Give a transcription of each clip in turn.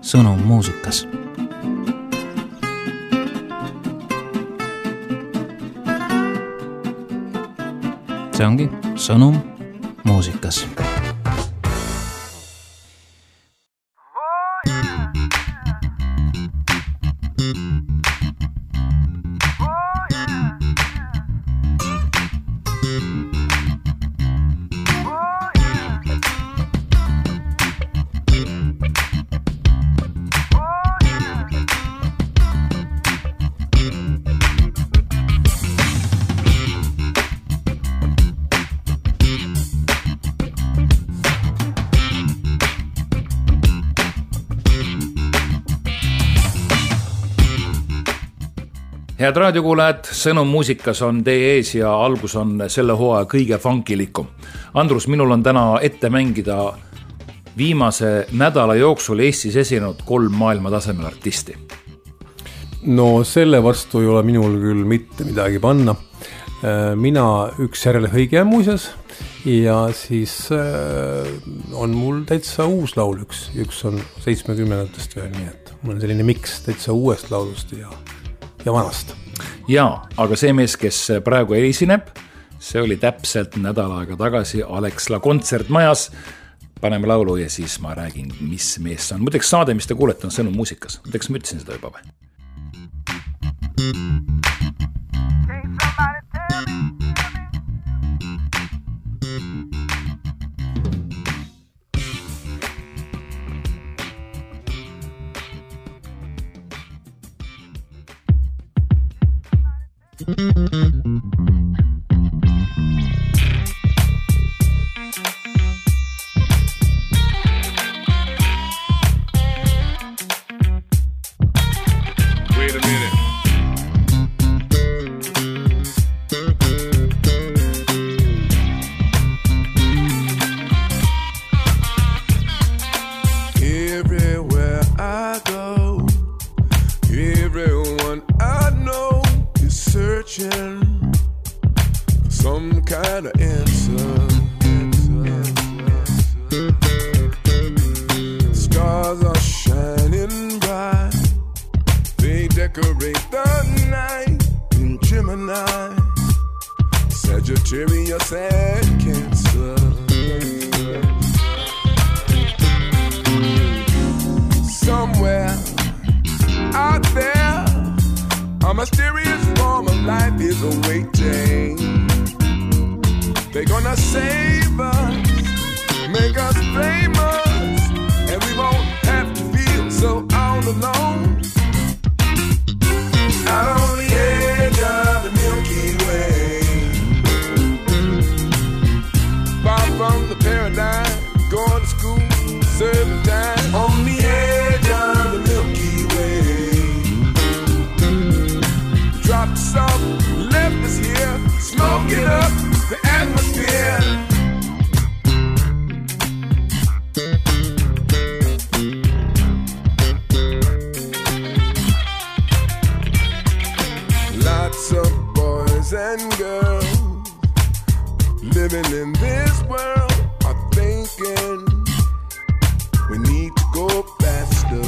Sõnum muusikas. See ongi Sõnum muusikas. Head raadiokuulajad, Sõnum muusikas on teie ees ja algus on selle hooaja kõige funkilikum. Andrus, minul on täna ette mängida viimase nädala jooksul Eestis esinenud 3 maailmatasemel artisti. No selle vastu ei ole minul küll mitte midagi panna. Mina üks järele hõige muuses ja siis on mul täitsa uus laul üks on 70-ndatest veel, nii et mul on selline miks täitsa uuest laulust ja vanast. Jaa, aga see mees, kes praegu esineb, see oli täpselt nädal aega tagasi Alexla kontsertmajas. Paneme laulu ja siis ma räägin, mis mees on. Muideks saade, mis te kuulete, on Sõnum muusikas. Muideks ma ütlesin seda juba või? Wait a minute. Everywhere I go, everyone I know is searching for some kind of answer. Stars are shining bright. They decorate the night in Gemini, Sagittarius and Cancer. Somewhere out there, a mysterious form of life is awaiting. They're gonna save us, make us famous, and we won't have to feel so all alone. Out on the edge of the Milky Way, far from the paradigm, going to school, serving time. On the edge of the Milky Way, dropped us off, left us here, smoking up the atmosphere. Lots of boys and girls living in this world are thinking we need to go faster.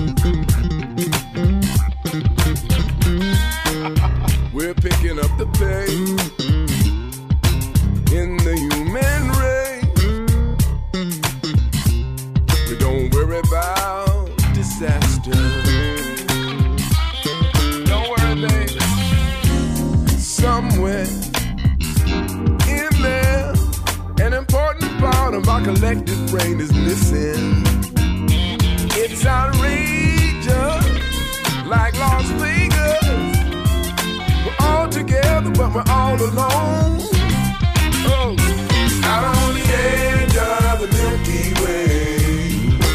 We're picking up the pace in the human race. We don't worry about disaster. Don't worry, baby. Somewhere in there, an important part of our collective brain is missing. It's outrageous, like Las Vegas. We're all together, but we're all alone. Oh, out on the edge of the Milky Way,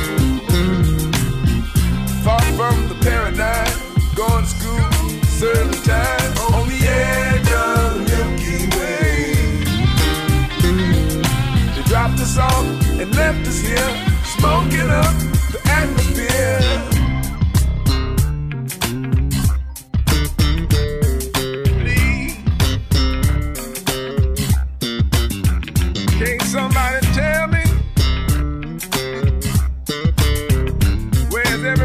far from the paradigm, going to school, serving time. On the edge of the Milky Way, they dropped us off and left us here, smoking up the atmosphere. Please, can't somebody tell me where's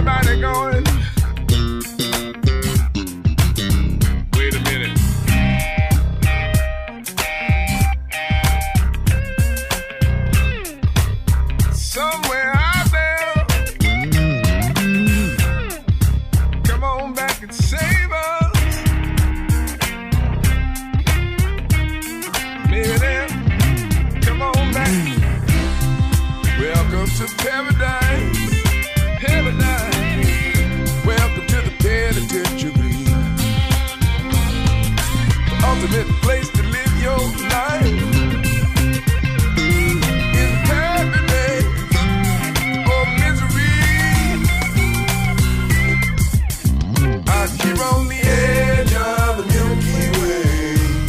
somewhere out there. Come on back and save us. Maybe then, come on back. Welcome to paradise, paradise. Welcome to the penitentiary, the ultimate place to live your life. In paradise or misery, I keep on the edge of the Milky Way,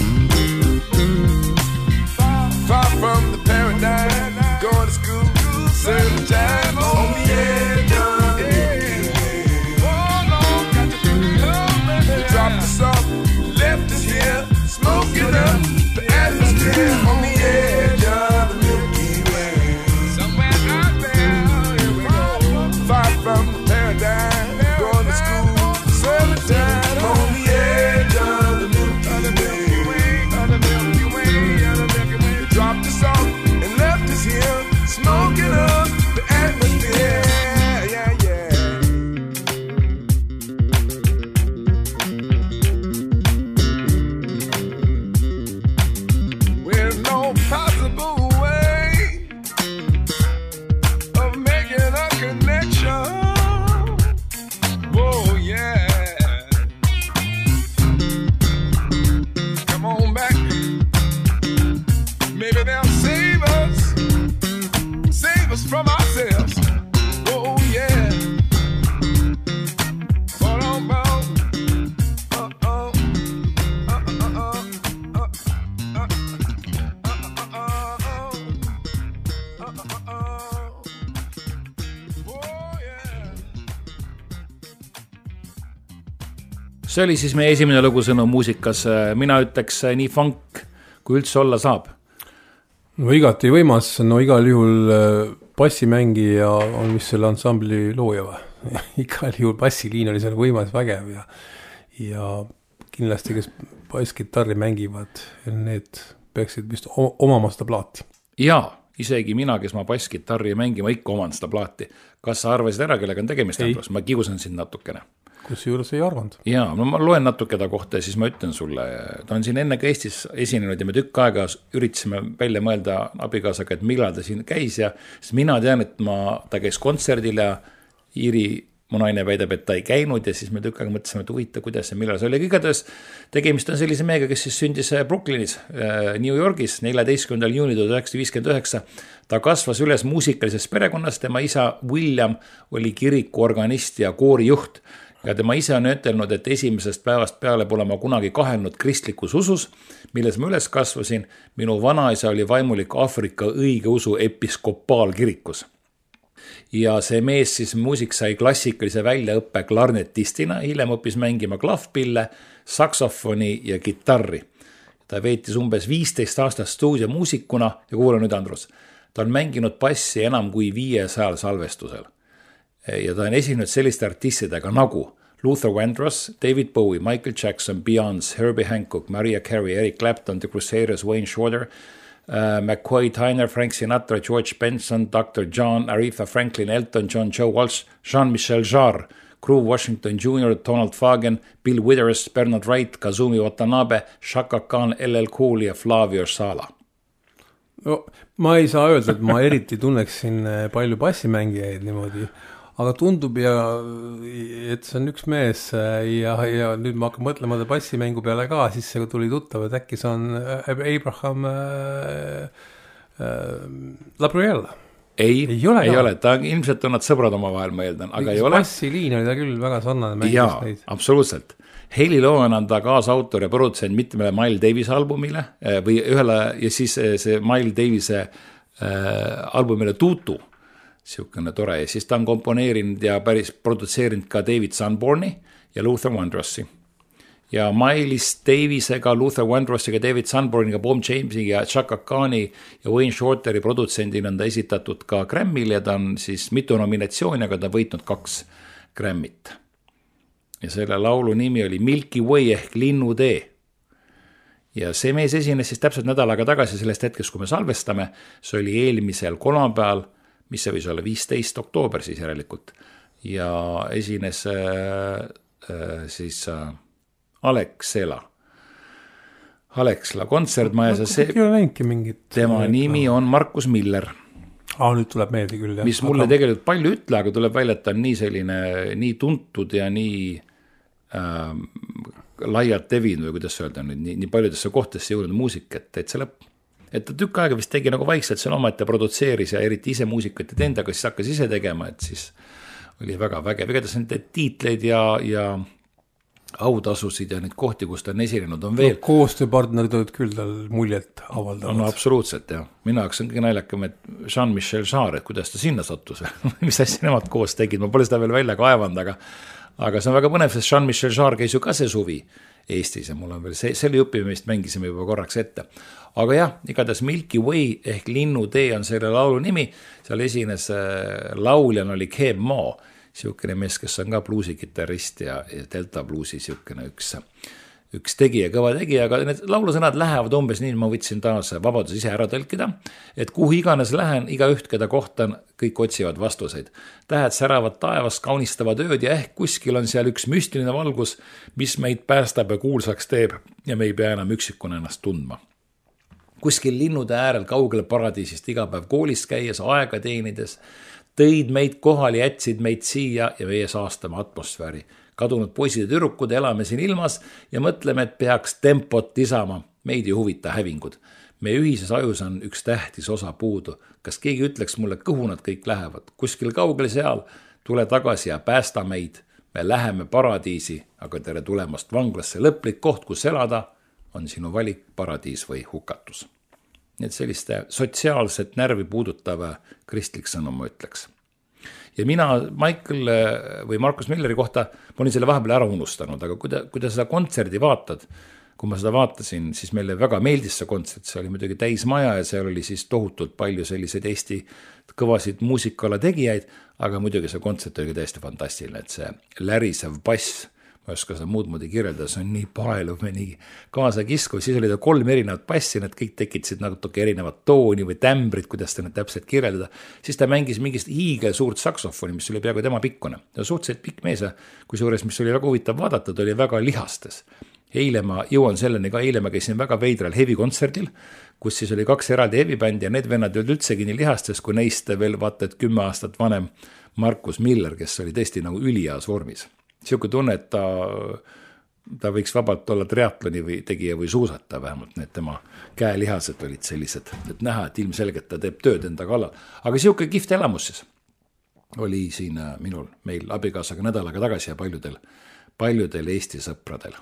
far from the paradise. Going to school, certain time on the edge of the Milky Way. Oh Lord, got to they dropped us off, left us here, smoking up the atmosphere on the edge of the Milky Way. Somewhere out there, here we go, far from the paradise. Going to school, certain time on the edge of the Milky Way. They dropped us off and left us here, smoking up the atmosphere. Yeah, yeah. With no possible way of making a connection. Oh, yeah. Come on back. Maybe they'll save us from ourselves. Oh yeah. Hold on, bound. See oli siis meie esimene lõbusõnu muusikas. Mina ütleks nii funk, kui üldse olla saab. No igati võimas, no igal juhul bassimängija on vist selle ansambli looja või? Igal juhul bassiliin oli seal võimas, vägev ja kindlasti, kes basskitarri mängivad, need peaksid vist omama seda plaati. Jaa, isegi mina, kes ma basskitarri mängima, ikka oman seda plaati. Kas sa arvasid ära, kellega on tegemist? Ma kiusan sind natukene. Kus juures ei arvanud? Jaa, no ma loen natuke ta kohta ja siis ma ütlen sulle, ta on siin enne ka Eestis esinenud ja me tükk aega üritasime välja mõelda abikaasaga, et millal ta siin käis ja siis mina tean, et ta käis kontserdil ja Iiri mu naine väidab, et ta ei käinud ja siis me tükk aega mõtlesime, et huvita, kuidas ja millal see oli. Igatahes tegemist on sellise mehega, kes siis sündis Brooklynis, New Yorgis 14. juuni 1959. Ta kasvas üles muusikalises perekonnas, tema isa William oli kirikuorganist ja koorijuht. Ja tema ise on ütelnud, et esimesest päevast peale pole ma kunagi kahelnud kristlikus usus, milles ma üles kasvasin. Minu vanaisa oli vaimulik Aafrika õigeusu episkopaalkirikus. Ja see mees siis muusik sai klassikalise väljaõppe klarnetistina, hiljem õppis mängima klavpille, saksofoni ja kitarri. Ta veetis umbes 15 aastat stuudiomuusikuna ja kuula nüüd Andrus. Ta on mänginud bassi enam kui 500 salvestusel. Ja ta on esinenud selliste artistidega nagu Luther Vandross, David Bowie, Michael Jackson, Beyoncé, Herbie Hancock, Mariah Carey, Eric Clapton, The Crusaders, Wayne Shorter, McCoy Tyner, Frank Sinatra, George Benson, Dr. John, Aretha Franklin, Elton John, Joe Walsh, Jean-Michel Jarre, Groove Washington Jr., Donald Fagen, Bill Withers, Bernard Wright, Kazumi Watanabe, Chaka Khan, LL Cool ja Flavio Sala. No, ma ei saa öelda, et ma eriti tunneksin palju bassimängijaid niimoodi, aga tundub et see on üks mees ja nüüd ma hakkan mõtlema bassimängu peale ka, siis see tuli tuttav, et äkki see on Abraham Labriel. Ei ole, ta ilmselt on nad sõbrad oma vahel, ma eeldan, aga ei ole. Bassiliin oli ta küll väga sarnane. Jaa, absoluutselt. Heli Lohan on ta kaasautor ja produtsent mitmele Miles Davis albumile või ühele ja siis see Miles Davise albumile Tutu. Siukene tore ja siis ta on komponeerinud ja päris produtseerinud ka David Sanborni ja Luther Vandrossi. Ja Miles Davisega, Luther Vandrossiga, David Sanborniga, Bob Jamesiga, Chaka Khani ja Wayne Shorteri produtsendina on ta esitatud ka Grammy'l ja ta on siis mitu nominatsiooni, aga ta võitnud 2 Grammy't. Ja selle laulu nimi oli Milky Way ehk Linnutee. Ja see mees esines siis täpselt nädal aega tagasi sellest hetkest, kui me salvestame, see oli eelmisel kolmapäeval mis see võis olla, 15 oktoober siis järelikult ja esines siis Alexla kontsertmajas ja see, tema nimi on Markus Miller. Nüüd tuleb meelde küll, jah. Mis mulle tegelikult palju ütle, aga tuleb välja, et ta on nii selline, nii tuntud ja nii laialt levinud või kuidas öelda, nii paljudesse kohtesse jõudnud muusik, et ta tükk aega vist tegi nagu vaikselt seal oma, et ta produtseeris ja eriti ise muusikat ja teinud, aga siis hakkas ise tegema, et siis oli väga vägev. Igatahes need tiitleid ja autasusid ja neid kohti, kus ta on esinenud, on veel. Koostööpartnerid olid küll tal muljet avaldavad. No absoluutselt, jah. Mina hakkasin kõige naljakam, et Jean-Michel Jarre, et kuidas ta sinna sattus, mis asja nemad koos tegid, ma pole seda veel välja kaevanud, aga see on väga põnev, sest Jean-Michel Jarre käis ju ka see suvi Eestis ja mul on veel selle õppimist mängisime juba korraks ette. Aga jah, igatahes Milky Way ehk Linnutee on selle laulu nimi, seal esines lauljan oli Keeb Maa, siukene mees, kes on ka bluusikitarrist ja Delta bluusi siukene üks tegija, kõva tegija, aga need laulusõnad lähevad umbes nii, ma võtsin taas vabadus ise ära tõlkida, et kuhu iganes lähen, igaüht, keda kohtan, kõik otsivad vastuseid. Tähed säravad taevas, kaunistavad ööd ja ehk kuskil on seal üks müstiline valgus, mis meid päästab ja kuulsaks teeb ja me ei pea enam üksikuna ennast tundma. Kuskil linnude äärel kaugel paradiisist iga päev koolis käies, aega teenides, tõid meid kohal ja jätsid meid siia ja meie saastame atmosfääri. Kadunud poisid ja türukud, elame siin ilmas ja mõtleme, et peaks tempot lisama. Meid ei huvita hävingud. Meie ühises ajus on üks tähtis osa puudu. Kas keegi ütleks mulle, kõhu nad kõik lähevad? Kuskil kaugel seal, tule tagasi ja päästa meid. Me läheme paradiisi, aga tere tulemast vanglasse. Lõplik koht, kus elada, on sinu valik paradiis või hukatus. Nii et selliste sotsiaalset närvi puudutava kristlik sõnum, ma ütleks. Ja mina Michael või Markus Milleri kohta, ma olin selle vahepeal ära unustanud, aga kui ta seda kontserdi vaatad, kui ma seda vaatasin, siis meile väga meeldis see kontsert, see oli muidugi täismaja ja seal oli siis tohutult palju selliseid Eesti kõvasid muusikala tegijaid, aga muidugi see kontsert oli täiesti fantastiline, et see lärisev bass, ma ei oska seda muud moodi kirjeldada, see on nii paeluv ja nii kaasa kiskuv, siis oli ta 3 erinevat bassi, need kõik tekitasid natuke erinevat tooni või tämbrit, kuidas ta need täpselt kirjeldada, siis ta mängis mingist hiigel suurt saksofoni, mis oli peaaegu tema pikkune. Ta on suhteliselt pikk mees, kusjuures, mis oli väga huvitav vaadata, ta oli väga lihastes. Eile ma jõuan selleni ka, eile ma käisin väga veidral heavy-kontserdil, kus siis oli 2 eraldi heavy-bändi ja need vennad olid üldsegi nii lihastes, kui neist veel vaata, et 10 aastat vanem Markus Miller, kes oli tõesti nagu üliheas vormis. Siuke tunne, et ta võiks vabalt olla triatloni või tegija või suusata vähemalt, need tema käelihased olid sellised, et näha, et ilmselgelt ta teeb tööd enda kallal. Aga siuke kihvt elamus siis oli siin meil abikaasaga nädalaga tagasi ja paljudel Eesti sõpradel.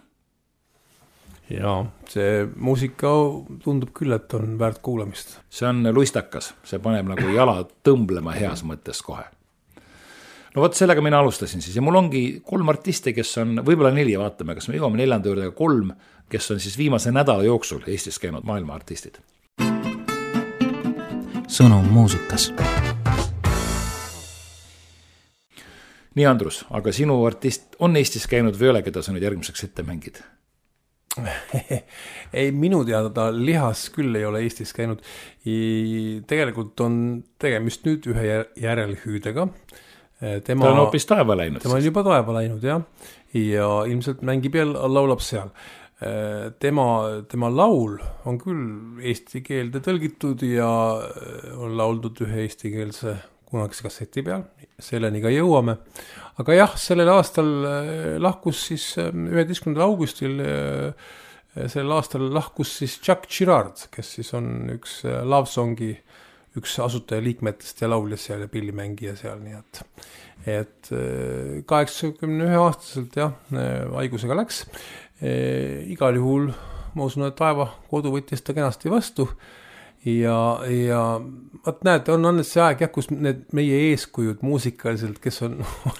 Ja see muusika tundub küll, et on väärt kuulamist. See on luistakas, see paneb nagu jala tõmblema heas mõttes kohe. No vot, sellega mina alustasin siis ja mul ongi 3 artisti, kes on, võib-olla 4, vaatame, kas me jõuame 4. juurde 3, kes on siis viimase nädala jooksul Eestis käinud maailma artistid. Sõnum muusikas. Nii, Andrus, aga sinu artist on Eestis käinud või ole, keda sa nüüd järgmiseks ette mängid? Ei, minu teada ta lihas küll ei ole Eestis käinud. Tegelikult on tegemist nüüd ühe järelhüüdega. Ta on hoopis taeva läinud. Tema on juba taeva läinud, jah. Ja ilmselt mängib ja laulab seal. Tema laul on küll eesti keelde tõlgitud ja on lauldud ühe eestikeelse kunagise kasseti peal. Selleni ka jõuame. Aga jah, sellel aastal lahkus siis 11. augustil sellel aastal lahkus siis Jack Girard, kes siis on üks Love Songi üks asutaja liikmetest ja lauljas seal ja pillimängija seal, nii et 81-aastaselt jah, haigusega läks. Igal juhul ma usun, et taeva kodu võttis ta kenasti vastu ja vaat näete, on see aeg jah, kus need meie eeskujud muusikaliselt, kes on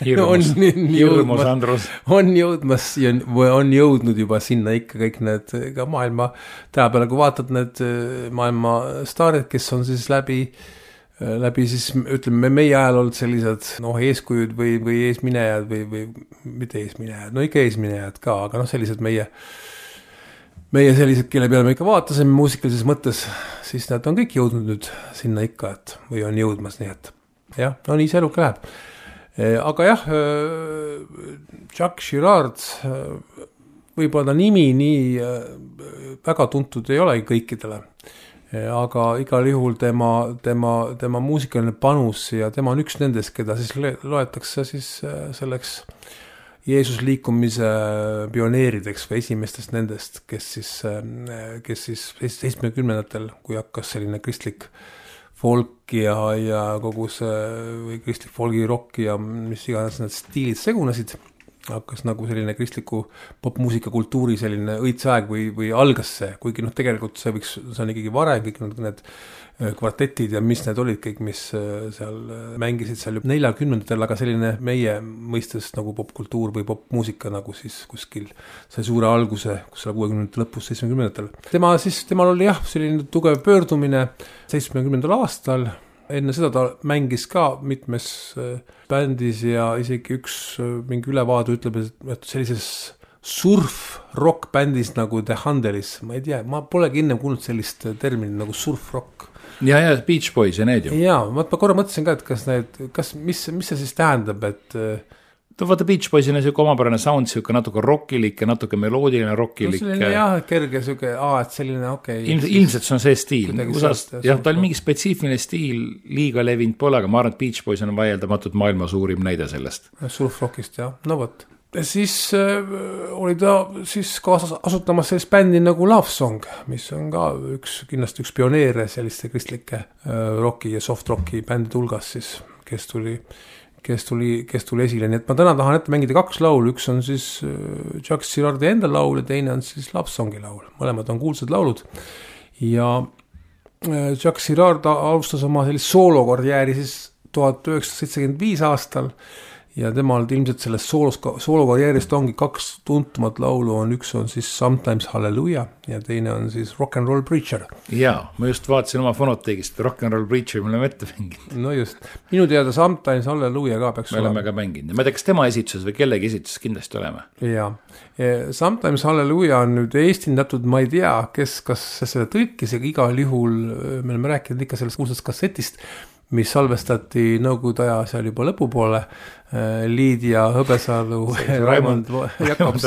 jõudnud juba sinna ikka kõik need ka maailma tänapäeval, kui vaatad need maailma staarid, kes on siis läbi siis ütleme meie ajal olnud sellised eeskujud või eesminejad või mitte eesminejad, no ikka eesminejad ka, aga sellised meie sellised, kelle peale me ikka vaatasime muusikalises mõttes, siis nad on kõik jõudnud nüüd sinna ikka, et või on jõudmas, nii et jah, no nii see eluga läheb. Aga jah, Jacques Girard, võib-olla ta nimi nii väga tuntud ei ole kõikidele, aga igal juhul tema muusikaline panus ja tema on üks nendest, keda siis loetakse siis selleks Jeesus liikumise pioneerideks või esimestest nendest, kes siis 70-ndatel, kui hakkas selline kristlik folk ja kogu see või kristlik folgi rock ja mis iganes need stiilid segunesid, hakkas nagu selline kristliku popmuusika kultuuri selline õitseaeg või algas see, kuigi tegelikult see on ikkagi varem, kõik need kvartetid ja mis need olid kõik, mis seal mängisid seal 40-ndatel, aga selline meie mõistes nagu popkultuur või popmuusika nagu siis kuskil sai suure alguse, kus 60-ndate lõpus 70-ndatel. Temal oli jah, selline tugev pöördumine 70. aastal, enne seda ta mängis ka mitmes bändis ja isegi üks mingi ülevaade ütleb, et sellises surf-rock bändis nagu The Handelis, ma ei tea, ma polegi enne kuulnud sellist terminit nagu surf-rock. Ja Beach Boys ja need ju. Jaa, ma korra mõtlesin ka, et mis see siis tähendab, et vaata Beach Boys on siuke omapärane sound, siuke natuke rockilik ja natuke meloodiline rockilik. No selline jah, kerge siuke, et selline okei. Ilmselt see on see stiil. Jah, ta oli mingi spetsiifiline stiil, liiga levinud pole, aga ma arvan, et Beach Boys on vaieldamatult maailma suurim näide sellest. Surfrockist, jah, no võt. Siis oli ta siis kaasas asutamas sellist bändi nagu Love Song, mis on ka kindlasti üks pioneere selliste kristlike rocki ja soft rocki bändide hulgas siis, kes tuli esile. Nii et ma täna tahan ette mängida 2 laulu, üks on siis Jacques Girardi enda laul ja teine on siis Love Songi laul. Mõlemad on kuulsad laulud. Ja Jacques Girard alustas oma sellist soolokarjääri siis 1975 aastal. Ja temal ilmselt sellest soolokarjäärist ongi 2 tuntumat laulu, üks on siis Sometimes Hallelujah ja teine on siis Rock and Roll Preacher. Jaa, ma just vaatasin oma fonoteegist, Rock and Roll Preacher me oleme ette mänginud. No just, minu teada Sometimes Hallelujah ka peaks olema. Me oleme ka mänginud, ma ei tea, kas tema esituses või kellegi esituses kindlasti oleme. Jaa, Sometimes Hallelujah on nüüd eestindatud, ma ei tea, kas selle tõlkis, aga igal juhul me oleme rääkinud ikka sellest kuulsast kassetist, mis salvestati Nõukogude aja seal juba lõpupoole, Liidia Hõbesalu, Raimond Jakobs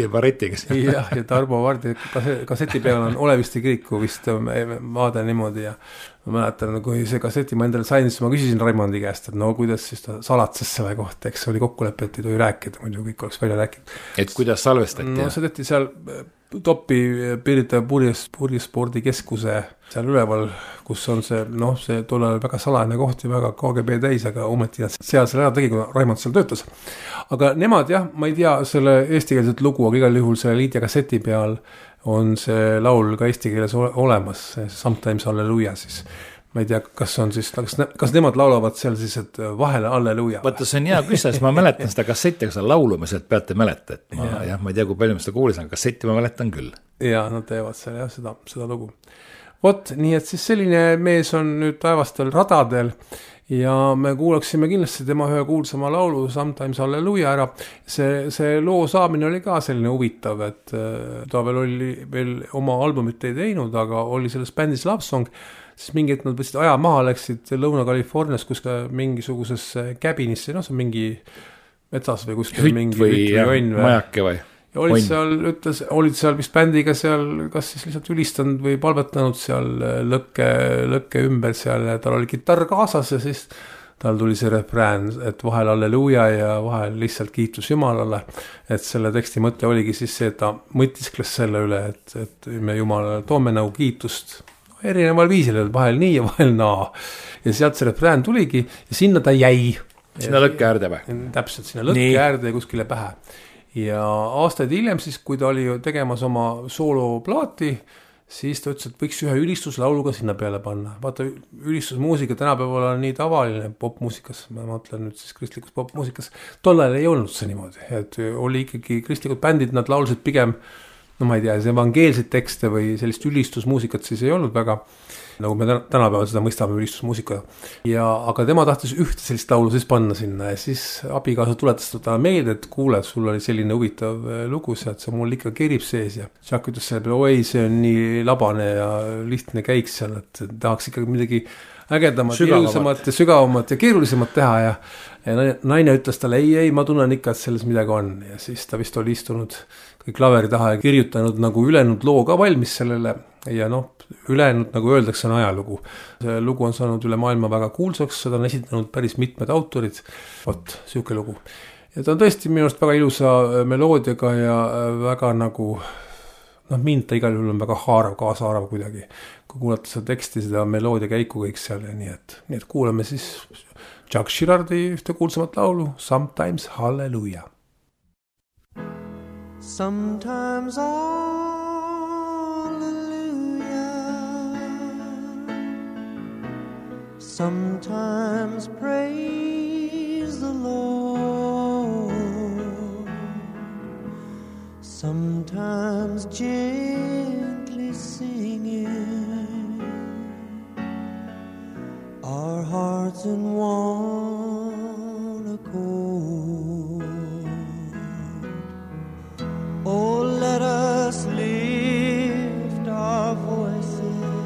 ja Tarmo Vardi kasseti peal on Olevisti kiriku vist vaade niimoodi ja ma mäletan, kui see kasseti ma endale sain, siis ma küsisin Raimondi käest, et no kuidas siis ta salatses selle kohta, eks oli kokkulepe, et ei tohi rääkida, muidu kõik oleks välja rääkinud. Et kuidas salvestati? No see tehti seal Topi Pirita Purjespordikeskuse seal üleval, kus on see, see tollal väga salajane koht ja väga KGB täis, aga ometi seal ära tegi, kui Raimond seal töötas. Aga nemad jah, ma ei tea selle eestikeelset lugu, aga igal juhul selle Liidia kasseti peal on see laul ka eesti keeles olemas, Sometimes Hallelujah siis. Ma ei tea, kas nemad laulavad seal siis, et vahele Halleluja. Vaata, see on hea küsimus, ma mäletan seda kassetti, aga seda laulu me sealt pealt ei mäleta, et ma ei tea, kui palju ma seda kuulisin, aga kassetti ma mäletan küll. Ja, nad teevad seal jah, seda lugu. Vot, nii et siis selline mees on nüüd taevastel radadel ja me kuulaksime kindlasti tema ühe kuulsama laulu Sometimes Hallelujah ära. See loo saamine oli ka selline huvitav, et ta veel oma albumit ei teinud, aga oli selles bändis Love Song, siis mingi, et nad võtsid aja maha, läksid Lõuna-Californias, kus ka mingisuguses käbinisse, see on mingi metsas või kuskil mingi või majake või? Ja olid seal vist bändiga seal, kas siis lihtsalt ülistanud või palvetanud seal lõkke ümber seal ja tal oli kitarr kaasas ja siis tal tuli see refrään, et vahel Halleluja ja vahel lihtsalt kiitus Jumalale, et selle teksti mõte oligi siis see, et ta mõtiskles selle üle, et me Jumalale toome nagu kiitust erineval viisil, vahel nii ja vahel naa. Ja sealt see refrään tuligi ja sinna ta jäi. Sinna lõkke äärde või? Täpselt, sinna lõkke äärde ja kuskile pähe. Ja aastaid hiljem siis, kui ta oli tegemas oma sooloplaati, siis ta ütles, et võiks ühe ülistuslauluga sinna peale panna. Vaata, ülistusmuusika tänapäeval on nii tavaline popmuusikas, ma mõtlen nüüd siis kristlikus popmuusikas. Tollal ei olnud see niimoodi, et oli ikkagi kristlikud bändid, nad laulsid pigem, ma ei tea, see evangeelseid tekste või sellist ülistusmuusikat siis ei olnud väga, nagu me tänapäeval seda mõistame ülistusmuusika. Aga tema tahtis ühte sellist laulu siis panna sinna ja siis abikaasa tuletas ta meelde, et kuule, sul oli selline huvitav lugu sealt, see mul ikka kerib sees ja Jack ütles selle peale, oi, see on nii labane ja lihtne käik seal, et tahaks ikkagi midagi ägedamat, ilusamat ja sügavamat ja keerulisemat teha ja naine ütles talle ei, ma tunnen ikka, et selles midagi on ja siis ta vist oli istunud kõik klaveri taha ja kirjutanud nagu ülejäänud loo ka valmis sellele ja noh, ülejäänud nagu öeldakse on ajalugu. See lugu on saanud üle maailma väga kuulsaks, seda on esitanud päris mitmed autorid, vot siuke lugu. Ja ta on tõesti minu arust väga ilusa meloodiaga ja väga nagu noh, mind ta igal juhul on väga haarav, kaasaarav kuidagi, kui kuulata seda teksti, seda meloodia käiku kõik seal ja nii et kuulame siis Chuck Girardi ühte kuulsamat laulu Sometimes Hallelujah. Sometimes hallelujah, sometimes praise the Lord, sometimes gently singing our hearts in one accord. Oh, let us lift our voices,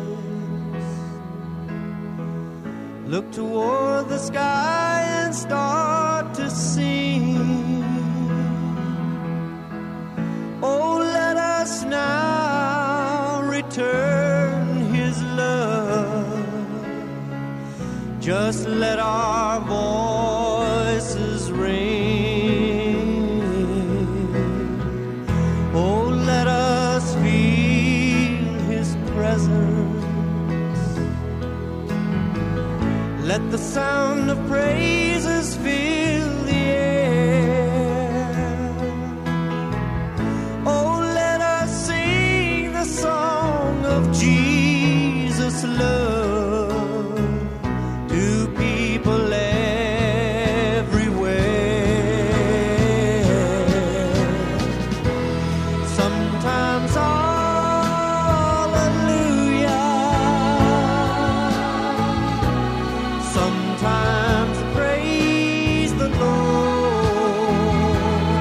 look toward the sky and start to sing. Oh, let us now return His love. Just let our voices ring. Oh, let us feel His presence. Let the sound of praises fill the air. Oh, let us sing the song of Jesus' love to people everywhere. Sometimes hallelujah, sometimes praise the Lord,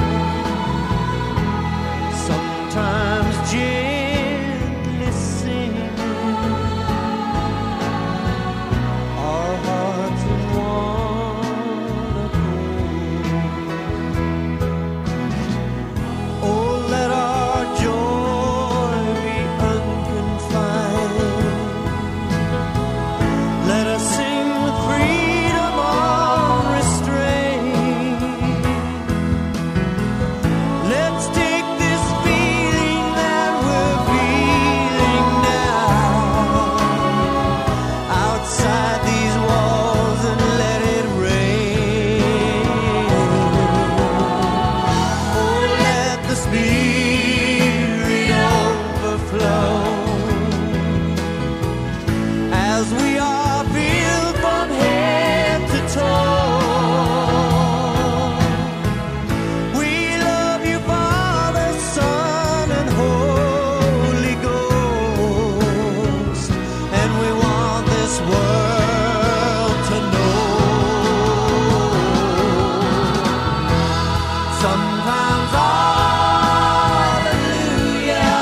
sometimes gently sing our hearts in one accord. Oh, let our joy be unconfined. Let us sing with freedom unrestrained. Let's take this feeling that we're feeling now outside these walls and let it rain. Oh, let the Spirit overflow as we are filled from head to toe. We love you, Father, Son, and Holy Ghost, and we want this world to know. Sometimes hallelujah,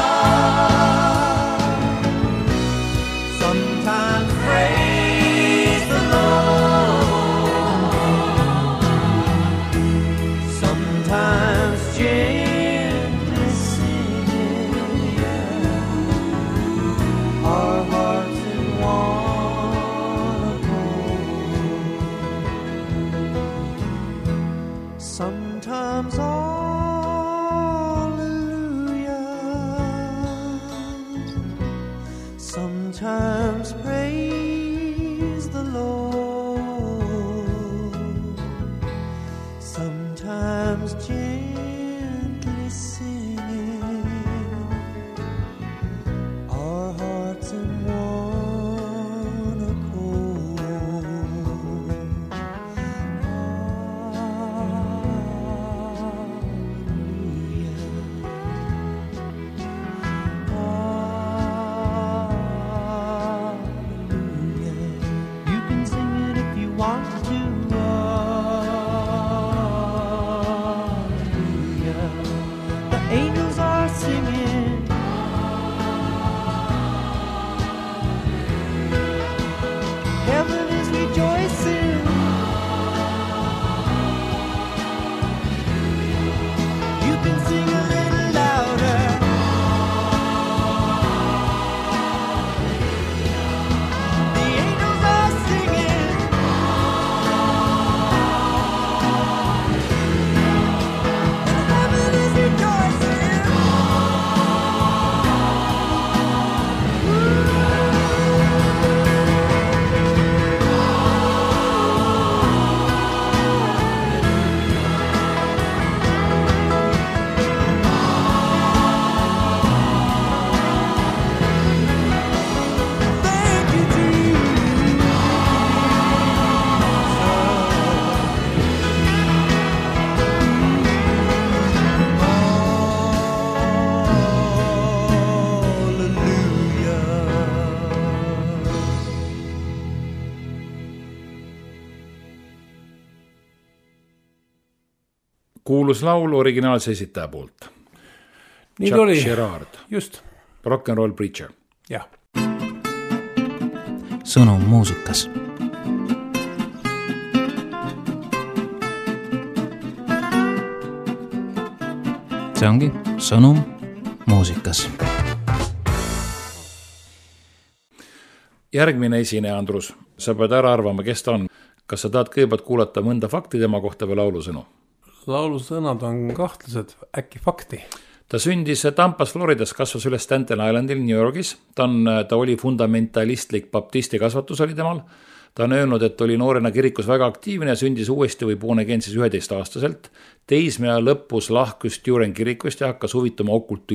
sometimes praise the Lord, sometimes gently singing our hearts in one accord. Sometimes hallelujah, sometimes praise the Lord, sometimes gently singing our hearts in one accord. Hallelujah. You can sing it if you want to. Hallelujah. The sing a little louder. The angels are singing. And heaven is rejoicing. Thank you, Jesus. Hallelujah. kuulus laul originaalse esitaja poolt. Nii Chuck oli. Sherrard, Just, Rock and Roll Preacher. jah. sõnum muusikas. see ongi sõnum muusikas. Järgmine esineja, Andrus, sa pead ära arvama, kes ta on. Kas sa tahad kõigepealt kuulata mõnda fakti tema kohta või laulusõnu? Laulusõnad on kahtlased, äkki fakti. Ta sündis Tampas, Floridas, kasvas üles Staten Islandil, New Yorgis. Ta oli fundamentalistlik baptisti kasvatus oli temal. Ta on öelnud, et oli noorena kirikus väga aktiivne ja sündis uuesti või born again siis 11-aastaselt. Teismea lõpus lahkus Turen kirikust ja hakkas huvituma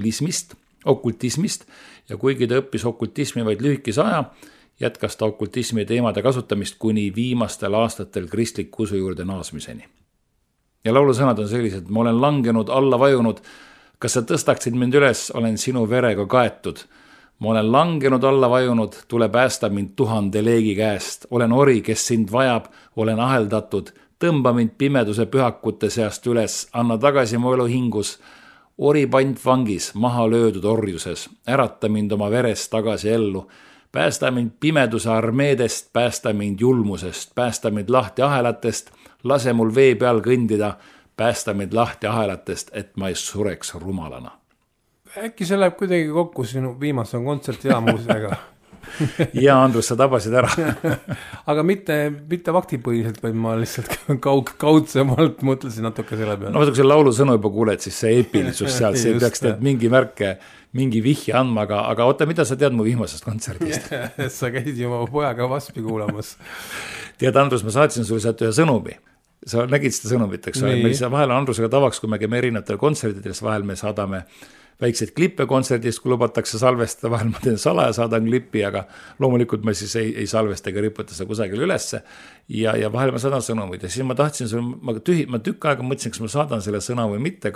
okultismist ja kuigi ta õppis okultismi vaid lühikese aja, jätkas ta okultismi teemade kasutamist kuni viimastel aastatel kristliku usu juurde naasmiseni. Ja laulusõnad on sellised, ma olen langenud, alla vajunud, kas sa tõstaksid mind üles, olen sinu verega kaetud. Ma olen langenud, alla vajunud, tule päästa mind 1000 leegi käest. Olen ori, kes sind vajab, olen aheldatud, tõmba mind pimeduse pühakute seast üles, anna tagasi mu elu hingus, ori pantvangis, maha löödud orjuses, ärata mind oma verest tagasi ellu, päästa mind pimeduse armeedest, päästa mind julmusest, päästa mind lahti ahelatest, lase mul vee peal kõndida, päästa mind lahti ahelatest, et ma ei sureks rumalana. Äkki see läheb kuidagi kokku sinu viimase kontserti jaamusega. Ja Andrus, sa tabasid ära. Aga mitte faktipõhiselt, vaid ma lihtsalt kaudsemalt mõtlesin natuke selle peale. No vaata, kui see laulu sõnu juba kuuled, siis see eepilisus sealt, see peaks tead mingi märke, mingi vihje andma, aga oota, mida sa tead mu viimasest kontserdist? Sa käisid ju oma pojaga Vaspi kuulamas. Tead, Andrus, ma saatsin sulle sealt ühe sõnumi. Sa nägid seda sõnumit, eks ole. Meil vahel on Andrusega tavaks, kui me käime erinevatel kontsertidest, vahel me saadame väikseid klippe kontserdist, kui lubatakse salvestada, vahel ma teen salaja, saadan klippi, aga loomulikult ma siis ei salvesta ega riputa seda kusagil ülesse. Ja vahel ma saadan sõnumid ja siis ma tahtsin sulle, ma tükk aega mõtlesin, kas ma saadan selle sõna või mitte,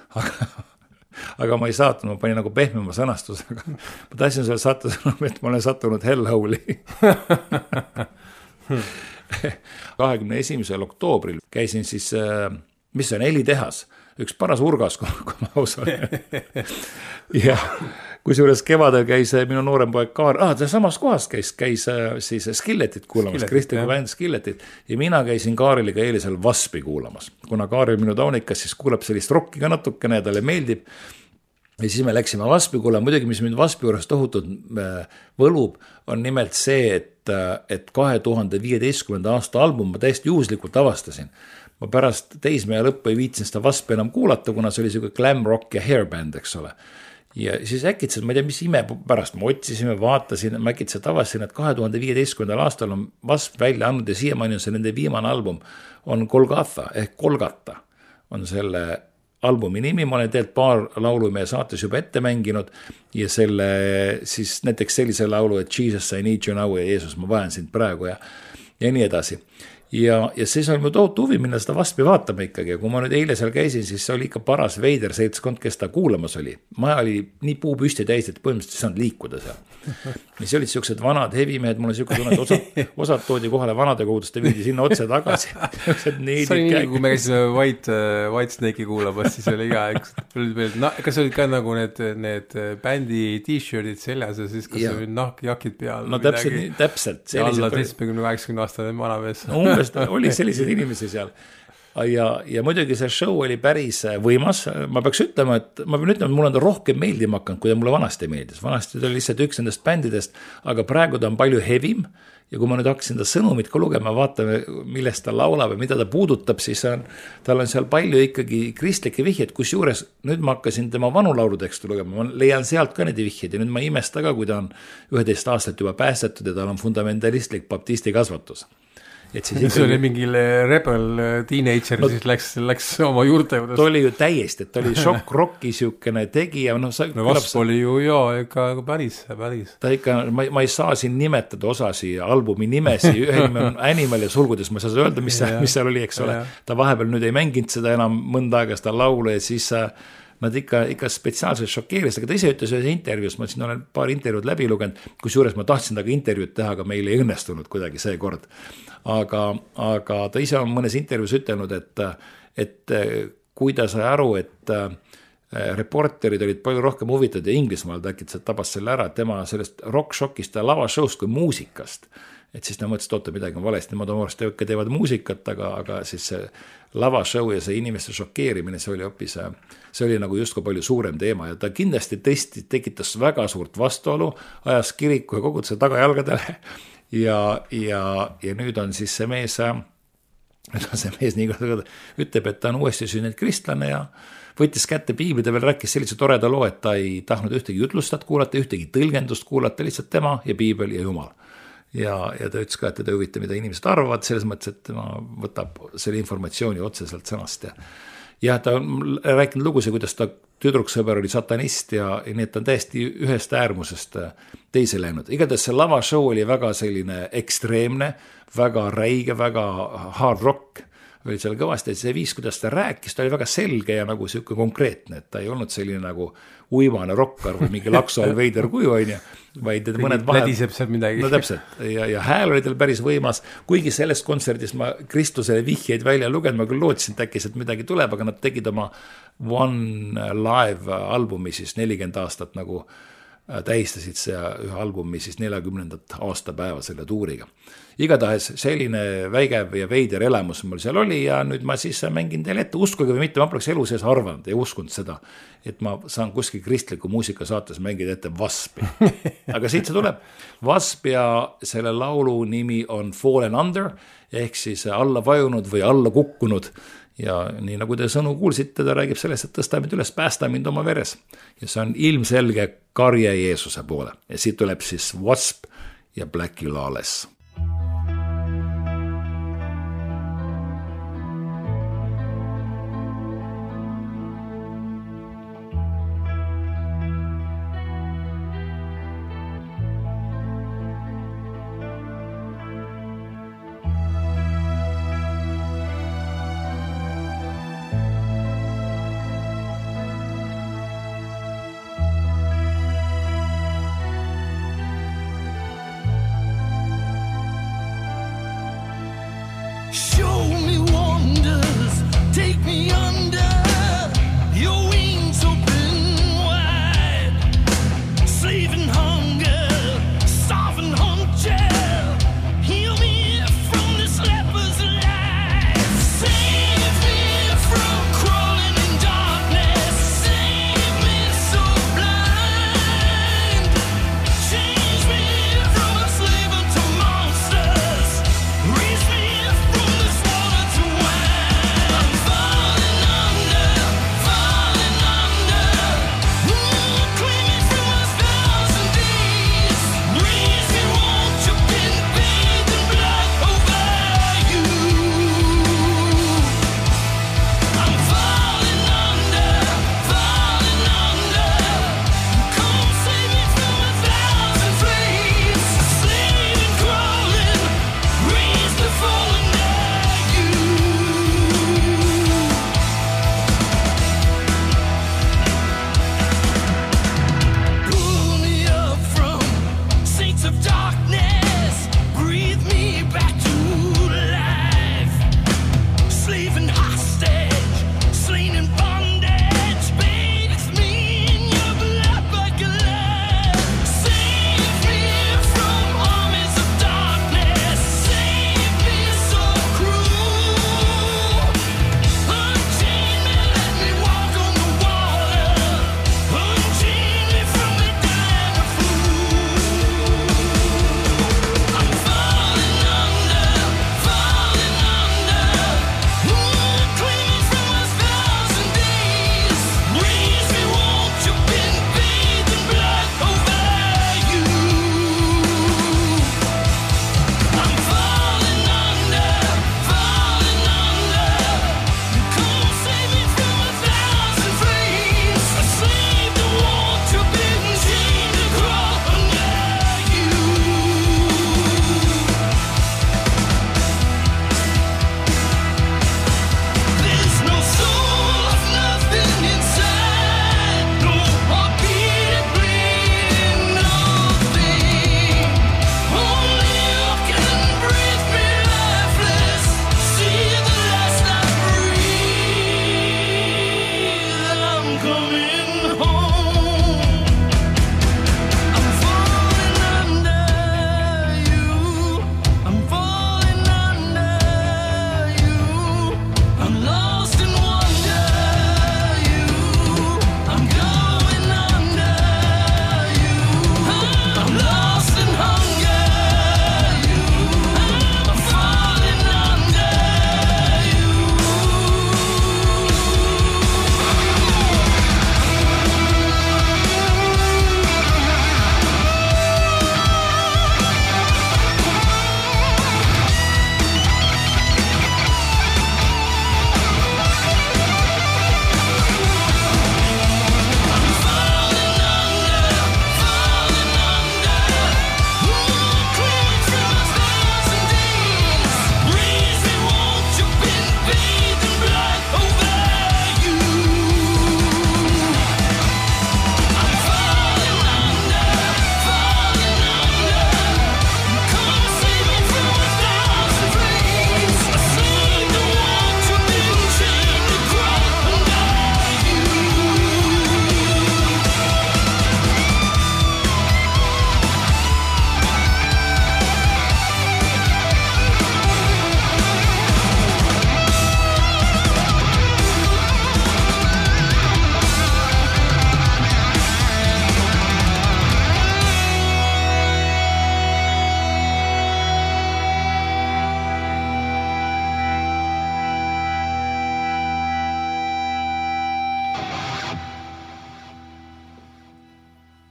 aga ma ei saatnud, ma panin nagu pehmema sõnastusega. Ma tahtsin sulle saata sõnumi, et ma olen sattunud hellhowli. 21. oktoobril käisin siis, mis see on, Helitehas, üks paras urgas, kui ma aus olen. Ja kusjuures kevadel käis minu noorem poeg Kaar, samas kohas käis siis Skilletit kuulamas, kristliku bänd Skilletit, ja mina käisin Kaariliga eelisel Vaspi kuulamas. Kuna Kaaril minu taunikas, siis kuulab sellist rocki ka natukene ja talle meeldib. Ja siis me läksime Vaspi kuulama, muidugi mis mind Vaspi juures tohutult võlub, on nimelt see, et 2015. aasta album ma täiesti juhuslikult avastasin. Ma pärast teismea lõppu ei viitsin seda Vaspi enam kuulata, kuna see oli selline glam rock ja hairband, eks ole. Ja siis äkitselt, ma ei tea, mis ime pärast ma otsisime, vaatasin, ma äkitselt avastasin, et 2015. aastal on Vasp välja andnud ja siiamaani on see nende viimane album, on Golgotha ehk Golgata on selle albumi nimi, ma olen teelt paar laulu meie saates juba ette mänginud ja selle siis näiteks sellise laulu, et Jesus, I need you now ja Jeesus, ma vajan sind praegu ja nii edasi. Ja siis oli mu tohutu huvi minna seda Vaspi vaatama ikkagi ja kui ma nüüd eile seal käisin, siis see oli ikka paras veider seltskond, kes ta kuulamas oli. Maja oli nii puu püsti täis, et põhimõtteliselt ei saanud liikuda seal. Ja see olid sellised vanad hevimehed, mul on selline tunne, et osad toodi kohale vanade kogudest ja viidi sinna otse tagasi. See oli nii, kui me käisime White Snake'i kuulamas, siis oli ka üks, kas olid ka nagu need bändi t-shirtid seljas ja siis kas olid nahkjakid peal? No täpselt. Alla 70-80 aastane vanamees. tõepoolest oli selliseid inimesi seal. Ja muidugi see show oli päris võimas, ma peaks ütlema, et mulle on ta rohkem meeldima hakanud, kui ta mulle vanasti meeldis. Vanasti ta oli lihtsalt üks nendest bändidest, aga praegu ta on palju hevim ja kui ma nüüd hakkasin ta sõnumit ka lugema, vaatame, millest ta laulab ja mida ta puudutab, siis tal on seal palju ikkagi kristlikke vihjeid, kus juures nüüd ma hakkasin tema vanu laulutekstu lugema, ma leian sealt ka need vihjeid ja nüüd ma imesta ka, kui ta on 11 aastat juba päästetud ja tal on fundamentalistlik baptisti kasvatus. See oli mingil rebel teenager, siis läks oma juurte juures. Ta oli ju täiesti, et ta oli šokk-rocki siukene tegija. Vasp oli ju ikka päris. Ta ikka, ma ei saa siin nimetada osasi albumi nimesi, ühe nime on Animal ja sulgudes, ma ei saa öelda, mis seal oli, eks ole. Ta vahepeal nüüd ei mänginud seda enam mõnda aega seda laulu ja siis nad ikka spetsiaalselt šokeeris, aga ta ise ütles ühes intervjuus, ma siin olen paar intervjuud läbi lugenud, kus juures ma tahtsin taga intervjuud teha, aga meil ei õnnestunud kuidagi see kord. Aga ta ise on mõnes intervjuus ütelnud, et kui ta sai aru, et reporterid olid palju rohkem huvitatud ja Inglismaal ta äkki tabas selle ära, et tema sellest rock-shockist ja lavashowst kui muusikast, et siis ta mõtles, et oota midagi on valesti, ma toomast ikka teevad muusikat, aga siis see lavashow ja see inimeste šokeerimine, see oli nagu justkui palju suurem teema ja ta kindlasti tõesti tekitas väga suurt vastuolu, ajas kiriku ja koguduse tagajalgadele ja nüüd on siis see mees nii ütleb, et ta on uuesti sünninud kristlane ja võttis kätte piibli, ta veel rääkis sellise toreda loo, et ta ei tahtnud ühtegi jutlustat kuulata, ühtegi tõlgendust kuulata, lihtsalt tema ja piibel ja Jumal. Ja ta ütles ka, et teda huvita, mida inimesed arvavad, selles mõttes, et tema võtab selle informatsiooni otseselt sõnast ja ta on rääkinud lugusi, kuidas ta tüdruksõber oli satanist ja nii, et ta on täiesti ühest äärmusest teise läinud. Igatahes see lavashow oli väga selline ekstreemne, väga räige, väga hard rock oli seal kõvasti, et see viis, kuidas ta rääkis, ta oli väga selge ja nagu siuke konkreetne, et ta ei olnud selline nagu uimane rokkar või mingi laksu all veider kuju, vaid mõned vahel. Lädiseb seal midagi. No täpselt, ja hääl oli tal päris võimas, kuigi sellest kontserdis ma Kristusele vihjeid välja lugenud, ma küll lootsin, et äkki sealt midagi tuleb, aga nad tegid oma One Live albumi siis 40 aastat nagu tähistasid see ühe albumi siis 40. aastapäeva selle tuuriga. Igatahes selline väigev ja veider elamus mul seal oli ja nüüd ma siis mängin teile ette, uskuge või mitte, ma poleks elu sees arvanud ja uskunud seda, et ma saan kuskil kristliku muusika saates mängida ette Waspi. Aga siit see tuleb. Wasp ja selle laulu nimi on Fallen Under ehk siis alla vajunud või alla kukkunud. Ja nii nagu te sõnu kuulsite, ta räägib sellest, et tõsta mind üles, päästa mind oma veres. Ja see on ilmselge karje Jeesuse poole. Ja siit tuleb siis Wasp ja Blackie Lawless.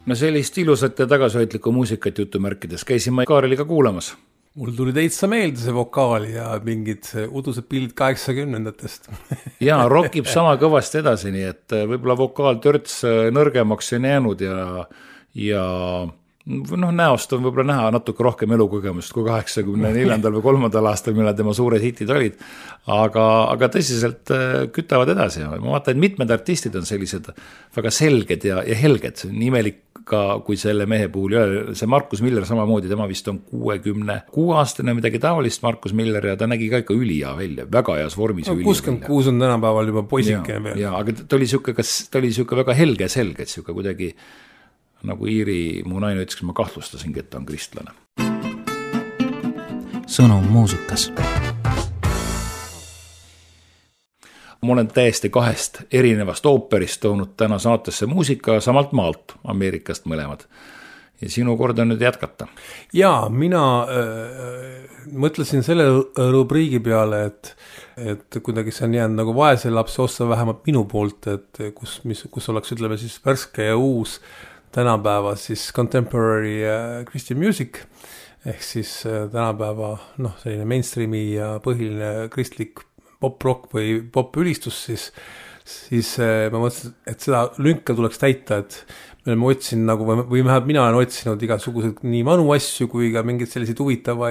No sellist ilusat ja tagasihoidlikku muusikat jutumärkides käisin ma Kaareliga kuulamas. Mul tuli täitsa meelde see vokaal ja mingid udused pildid 80-ndatest. Jaa, rockib sama kõvasti edasi, nii et võib-olla vokaal törts nõrgemaks on jäänud ja näost on võib-olla näha natuke rohkem elukogemust kui 84. või 3. aastal, millal tema suured hitid olid, aga tõsiselt kütavad edasi. Ma vaatan, et mitmed artistid on sellised väga selged ja helged, nii imelik ka kui selle mehe puhul ja see Markus Miller samamoodi, tema vist on 66-aastane midagi taolist, Markus Miller, ja ta nägi ka ikka ülihea välja, väga heas vormis. 66 on tänapäeval juba poisikene veel. Ja, aga ta oli siuke väga helge selge, et siuke kuidagi nagu Iiri mu naine ütles, ma kahtlustasingi, et ta on kristlane. Sõnum muusikas. Ma olen täiesti 2 erinevast ooperist toonud täna saatesse muusika samalt maalt, Ameerikast mõlemad. Ja sinu kord on nüüd jätkata. Jaa, mina mõtlesin selle rubriigi peale, et kuidagi see on jäänud nagu vaese lapse ossa vähemalt minu poolt, et kus oleks, ütleme siis värske ja uus tänapäeva siis contemporary Christian music, ehk siis tänapäeva selline mainstreami ja põhiline kristlik pop-rock või pop-ülistus, siis ma mõtlesin, et seda lünka tuleks täita, et me oleme otsin nagu, või mina olen otsinud igasugused nii vanu asju kui ka mingeid selliseid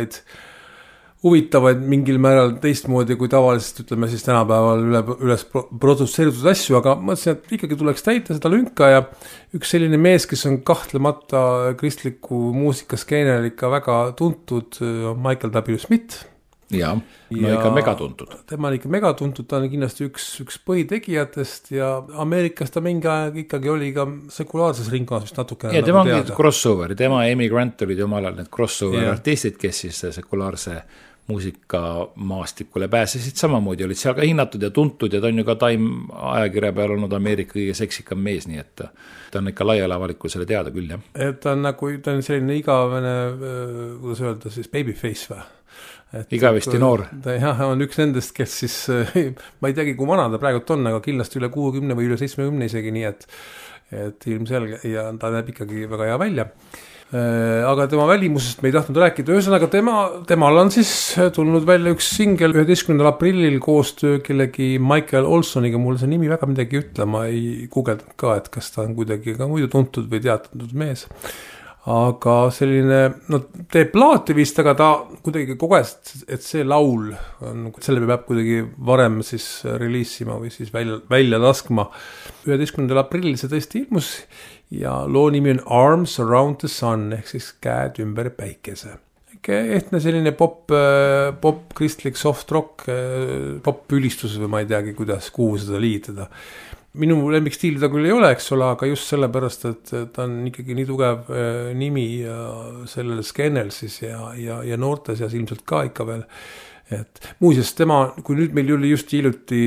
huvitavaid mingil määral teistmoodi kui tavaliselt, ütleme siis tänapäeval üles produtseeritud asju, aga mõtlesin, et ikkagi tuleks täita seda lünka ja üks selline mees, kes on kahtlemata kristliku muusikaskeenial ikka väga tuntud, Michael W. Smith. Jaa, ikka megatuntud. Tema on ikka megatuntud, ta on kindlasti üks põhitegijatest ja Ameerikas ta mingi aeg ikkagi oli ka sekulaarses ringkonnas vist natukene. Ja tema on crossover, tema ja Amy Grant olid omal ajal need crossover artistid, kes siis sekulaarse muusika maastikule pääsesid samamoodi, olid seal ka hinnatud ja tuntud ja ta on ju ka Time ajakirja peal olnud Ameerika kõige seksikam mees, nii et ta on ikka laiale avalikkusele teada küll, jah. Ta on selline igavene, kuidas öelda siis, babyface või? Igavesti noor. Jah, on üks nendest, kes siis, ma ei teagi, kui vana ta praegult on, aga kindlasti üle 60 või üle 70 isegi, nii et ilmselge ja ta näeb ikkagi väga hea välja. Aga tema välimusest me ei tahtnud rääkida, ühesõnaga temal on siis tulnud välja üks singel 11. aprillil koostöö kellegi Michael Olsoniga, mul see nimi väga midagi ütle, ma ei guugeldanud ka, et kas ta on kuidagi ka muidu tuntud või teatud mees. Aga selline, teeb plaati vist, aga ta kuidagi koges, et see laul, selle peab kuidagi varem siis reliisima või siis välja laskma. 11. aprillil see tõesti ilmus ja loo nimi on Arms Around the Sun, ehk siis käed ümber päikese. Ehtne selline pop kristlik soft rock, pop ülistus või ma ei teagi, kuhu seda liitada. Minu lemmikstiili ta küll ei ole, eks ole, aga just sellepärast, et ta on ikkagi nii tugev nimi sellel skeenel siis ja noortes ja ilmselt ka ikka veel. Et muuseas tema, kui nüüd meil oli just hiljuti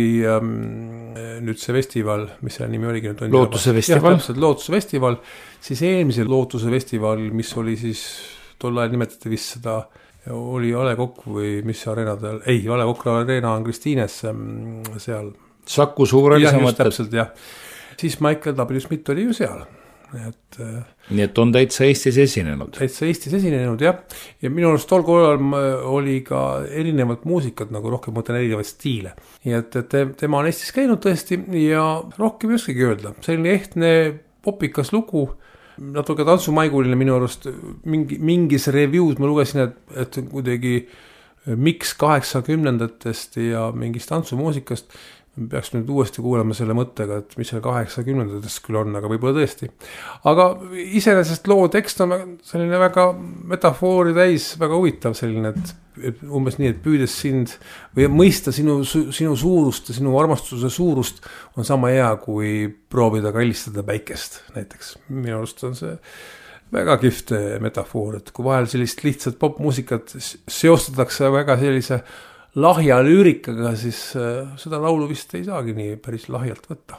nüüd see festival, mis selle nimi oligi? Lootuse festival. Lootuse festival, siis eelmise Lootuse festival, mis oli siis, tol ajal nimetati vist seda, oli A Le Coq või mis areenadel, ei, A Le Coq areena on Kristiines seal. Saku Suur oli just täpselt, jah. Siis Michael W. Smith oli ju seal. Nii et on täitsa Eestis esinenud. Täitsa Eestis esinenud, jah. Ja minu arust tol korral oli ka erinevad muusikat, nagu rohkem mõtlen erinevaid stiile. Nii et tema on Eestis käinud tõesti ja rohkem ei oskagi öelda. Selline ehtne popikas lugu, natuke tantsumaiguline minu arust, mingis reviews ma lugesin, et kuidagi miks 80-ndatest ja mingist tantsumuusikast peaks nüüd uuesti kuulema selle mõttega, et mis seal 80-ndatest küll on, aga võib-olla tõesti. Aga iseenesest loo tekst on selline väga metafoori täis, väga huvitav selline, et umbes nii, et püüdes sind või mõista sinu suurust ja sinu armastuse suurust on sama hea, kui proovida kallistada päikest näiteks. Minu arust on see väga kihvt metafoor, et kui vahel sellist lihtsat popmuusikat seostatakse väga sellise lahja lüürikaga, siis seda laulu vist ei saagi nii päris lahjalt võtta.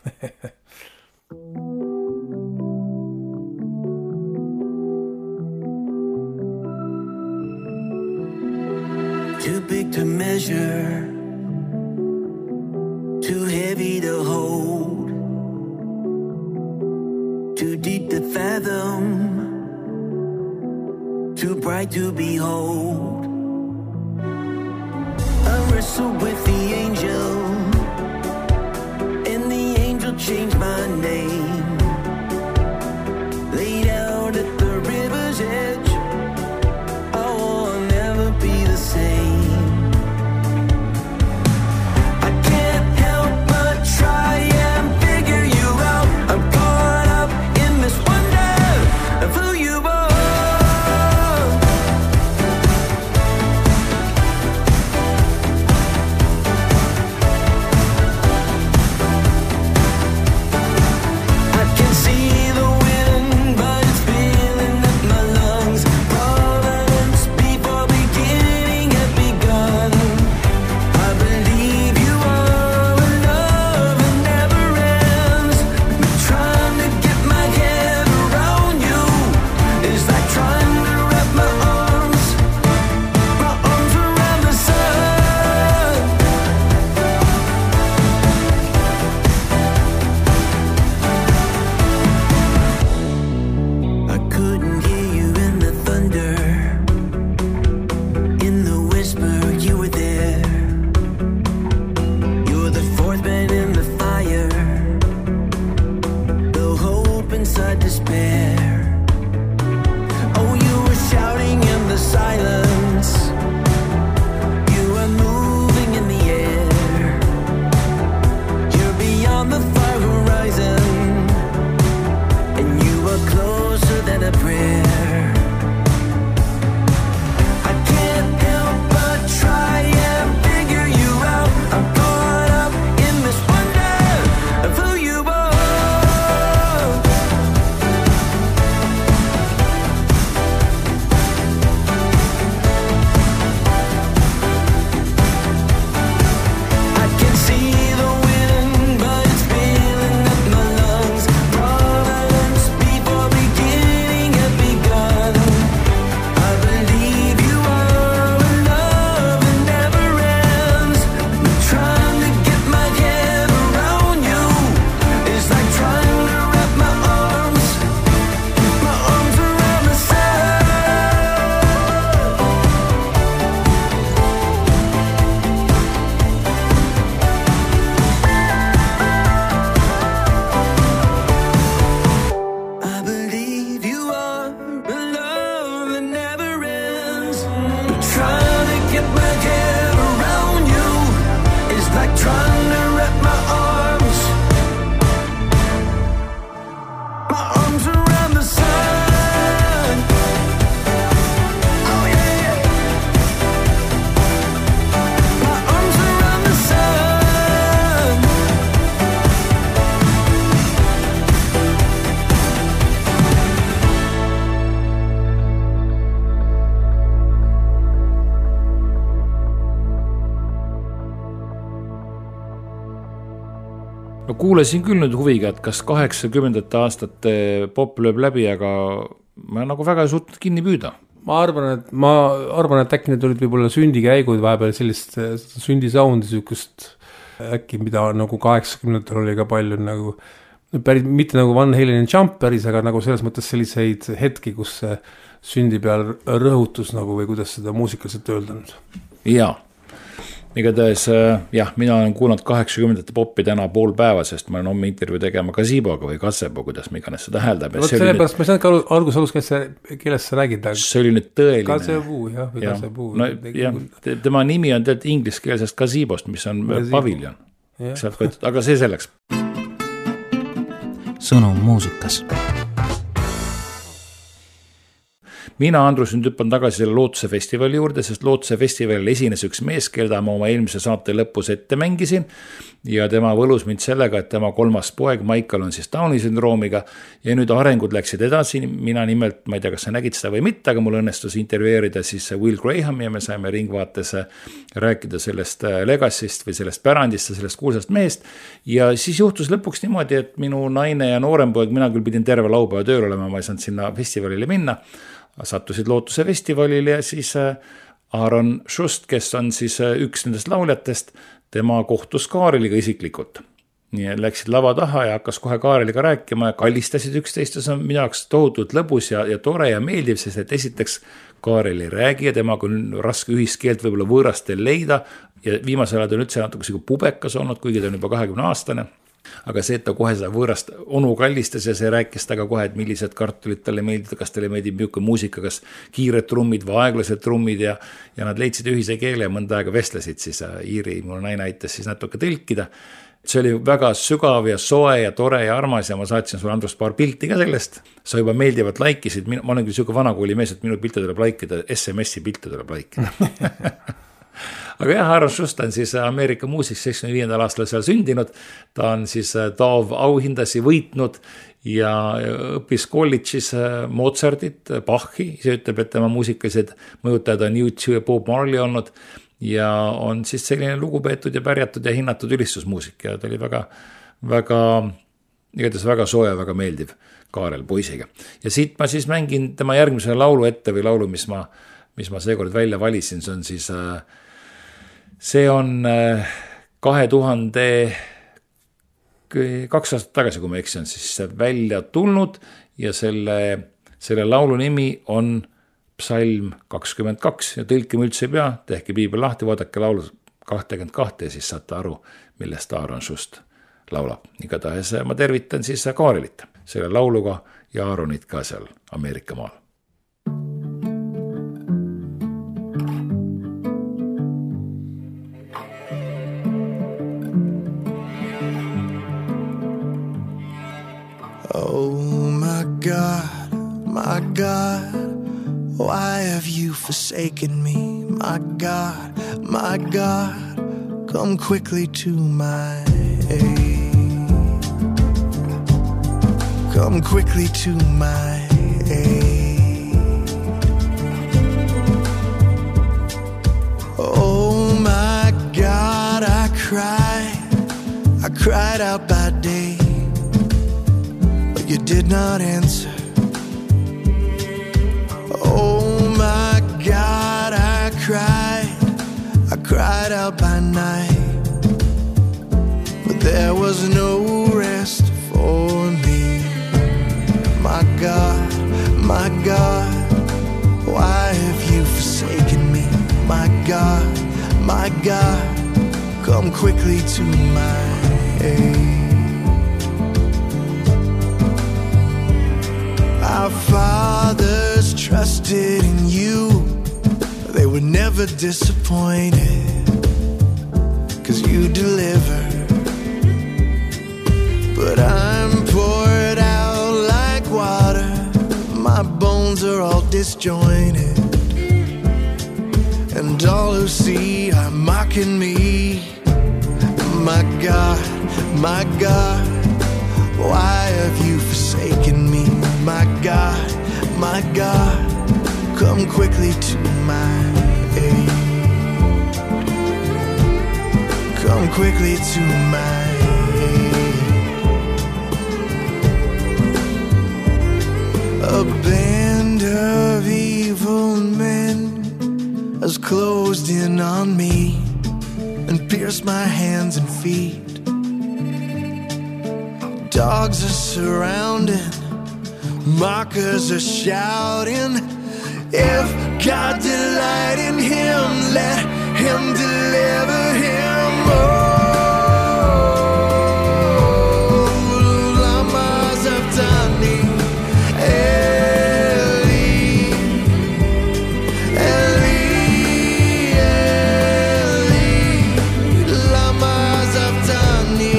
Too big to measure, too heavy to hold, too deep to fathom. sight to behold. I wrestled with the angel, and the angel changed my name. Laid out at the river's edge, oh, I'll never be the same. I can't help but try and figure you out. I'm caught up in this wonder of who you are. Kuulesin küll nüüd huviga, et kas 80. aastate pop lööb läbi, aga ma nagu väga ei suutnud kinni püüda. Ma arvan, et äkki need olid võib-olla sündikäigud vahepeal sellist sündisaundi sükust äkki, mida nagu 80. oli ka palju nagu, päris, mitte nagu Van Halen Jumpers, aga nagu selles mõttes selliseid hetki, kus sündi peal rõhutus nagu või kuidas seda muusikaliselt öelda nüüd. Jaa. Igatahes, jah, mina olen kuulnud 80. poppi täna pool päeva, sest ma olen homme intervjuu tegema Gazeboga või Gatsebo, kuidas me iganes seda hääldab. Vot selle pärast, ma ei saanud ka algus, keeles sa räägid. See oli nüüd tõeline. Gazebo, jah, või Gazebo. No, jah, tema nimi on tegelikult ingliskeelsest Gazebost, mis on paviljon. Aga see selleks. Sõnum muusikas. Mina, Andrus, nüüd hüppan tagasi selle Lootuse festivali juurde, sest Lootuse festivalil esines üks mees, keda ma oma eelmise saate lõpus ette mängisin ja tema võlus mind sellega, et tema 3. poeg Michael on siis Downi sündroomiga ja nüüd arengud läksid edasi. Mina nimelt, ma ei tea, kas sa nägid seda või mitte, aga mul õnnestus intervjueerida siis Will Grahami ja me saime Ringvaates rääkida sellest legacy'st või sellest pärandist ja sellest kuulsast mehest ja siis juhtus lõpuks niimoodi, et minu naine ja noorem poeg, mina küll pidin terve laupäeva tööl olema, ma ei saanud sinna festivalile minna, sattusid Lootuse festivalile ja siis Aaron Schust, kes on siis üks nendest lauljatest, tema kohtus Kaareliga isiklikult. Nii läksid lava taha ja hakkas kohe Kaareliga rääkima ja kallistasid üksteist ja see on minu jaoks tohutult lõbus ja tore ja meeldiv, sest et esiteks Kaarel ei räägi ja temaga on raske ühiskeelt võib-olla võõrastel leida ja viimasel ajal on üldse natuke siuke pubekas olnud, kuigi ta on juba 20-aastane. Aga see, et ta kohe seda võõrast onu kallistas ja see rääkis taga kohe, et millised kartulid talle meeldib, kas talle meeldib niisugune muusika, kas kiired trummid või aeglased trummid ja nad leidsid ühise keele ja mõnda aega vestlesid siis Iiri, mu naine aitas siis natuke tõlkida. See oli väga sügav ja soe ja tore ja armas ja ma saatsin sulle, Andrus, paar pilti ka sellest. Sa juba meeldivalt laikisid, ma olen küll niisugune vanakooli mees, et minu pilte tuleb laikida, SMS-i pilte tuleb laikida. Aga jah, Aaron Schuster on siis Ameerika muusik 75. aastal seal sündinud, ta on siis Taov auhindasi võitnud ja õppis kolledžis Mozartit, Bachi, ise ütleb, et tema muusikalised mõjutajad on U2 ja Bob Marley olnud ja on siis selline lugupeetud ja pärjatud ja hinnatud ülistusmuusik ja ta oli väga soe, väga meeldiv Kaarel poisiga. Ja siit ma siis mängin tema järgmise laulu ette või laulu, mis ma seekord välja valisin, see on siis see on 2002 aastat tagasi, kui ma eksin, siis välja tulnud ja selle laulu nimi on Psalm 22 ja tõlkima üldse ei pea, tehke piibel lahti, vaadake laulu 22 ja siis saate aru, millest Aaron Schuster laulab. Igatahes ma tervitan siis Kaarelit selle lauluga ja Aaronit ka seal Ameerika maal. Oh my God, why have you forsaken me? My God, come quickly to my aid. Come quickly to my aid. Oh my God, I cried out by day, you did not answer. Oh my God, I cried out by night, but there was no rest for me. My God, why have you forsaken me? My God, come quickly to my aid. Our fathers trusted in you, they were never disappointed, 'cause you delivered. But I'm poured out like water, my bones are all disjointed, and all who see are mocking me. My God, why have you forsaken me? My God, come quickly to my aid. Come quickly to my aid. A band of evil men has closed in on me and pierced my hands and feet. Dogs are surrounding, mockers are shouting. If God delight in him, let him deliver him. Oh, lama zaftani, Eli, Eli, Eli, lama zaftani.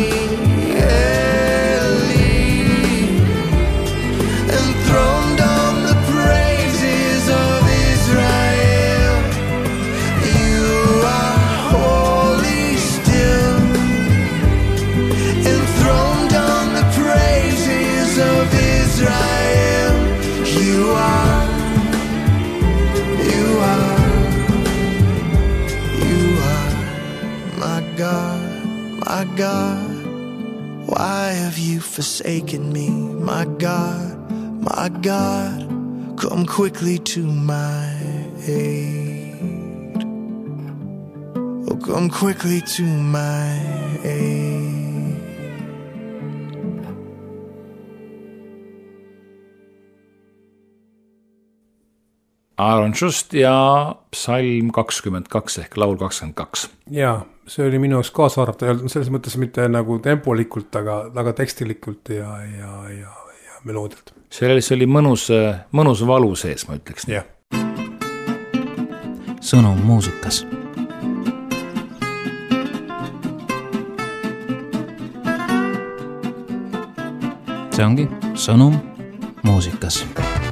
God, why have you forsaken me? My God, come quickly to my aid. Oh, come quickly to my aid. arrangust ja psalm 22 ehk laul 22. Jaa, see oli minu jaoks kaasa arvata, selles mõttes mitte nagu tempolikult, aga tekstilikult ja meloodialt. Selles oli mõnus valu sees, ma ütleks. Jah. Sõnum muusikas. See ongi sõnum muusikas.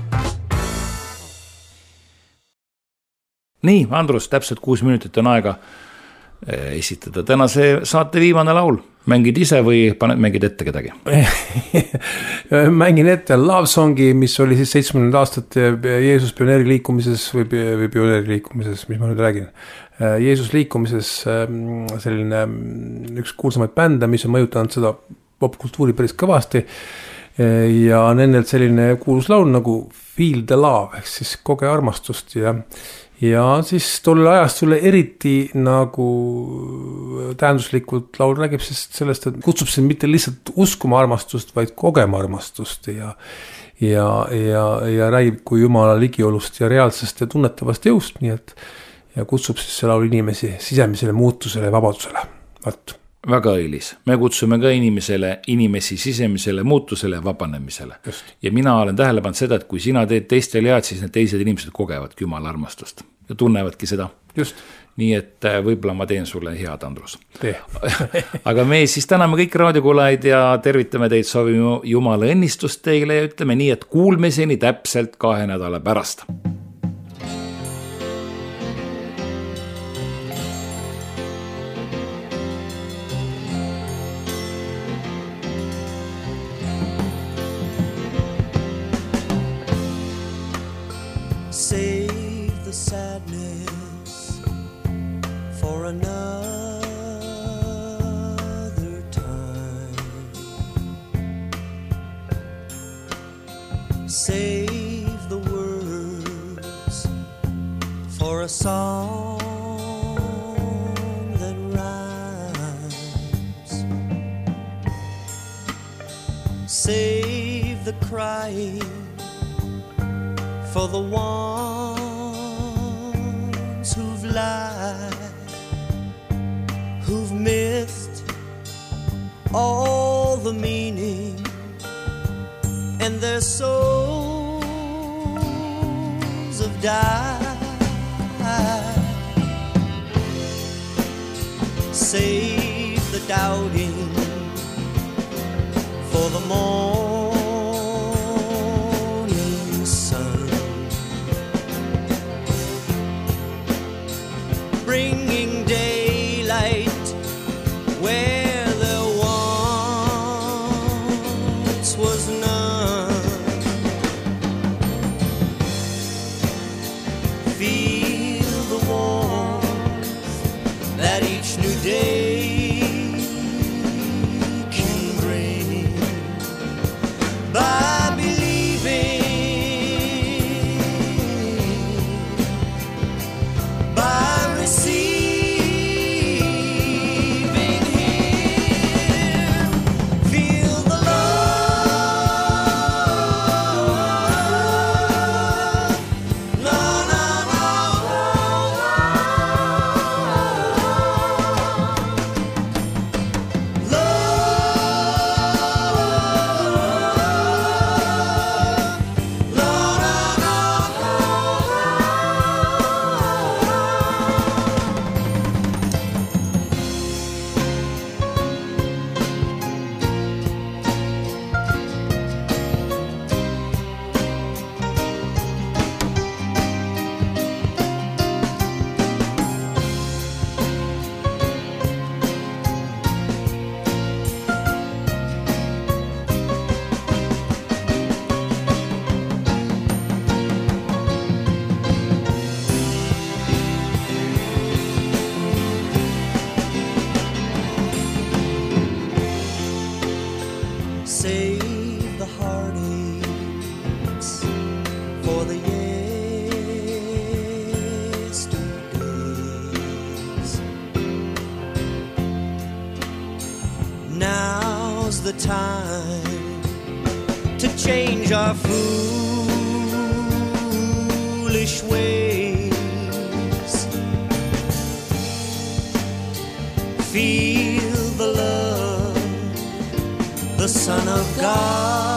Nii, Andrus, täpselt 6 minutit on aega esitada tänase saate viimane laul. Mängid ise või mängid ette kedagi? Mängin ette Love Songi, mis oli siis 70. aastate Jeesus pioneeriliikumises või pioneeriliikumises, mis ma nüüd räägin. Jeesus liikumises selline üks kuulsamaid bände, mis on mõjutanud seda popkultuuri päris kõvasti. Ja nendelt selline kuulus laul nagu Feel the Love, ehk siis koge armastust ja siis tolle ajast sulle eriti nagu tähenduslikult laul räägib sellest, et kutsub sind mitte lihtsalt uskuma armastust, vaid kogema armastust ja räägib kui Jumala ligiolust ja reaalsest ja tunnetavast jõust, nii et ja kutsub siis see laul inimesi sisemisele muutusele ja vabadusele. Väga õilis. Me kutsume ka inimesi sisemisele muutusele ja vabanemisele. Just. Ja mina olen tähele pannud seda, et kui sina teed teistel head, siis need teised inimesed kogevad Jumala armastust ja tunnevadki seda. Just. Nii et võib-olla ma teen sulle head, Andrus. Aga me siis täname kõik raadiokuulajaid ja tervitame teid, soovime Jumala õnnistust teile ja ütleme nii, et kuulmiseni täpselt 2 nädala pärast. Save the sadness for another time. Save the words for a song that rhymes. Save the crying for the ones who've lied, who've missed all the meaning, and their souls have died. Save the doubting for the morning sun, bringing daylight where there once was none. Feel the warmth that each new day can bring by believing, by receiving. Save the heartaches for the yesterdays. Now's the time to change our foolish foolish ways. Feel the love, the Son of God.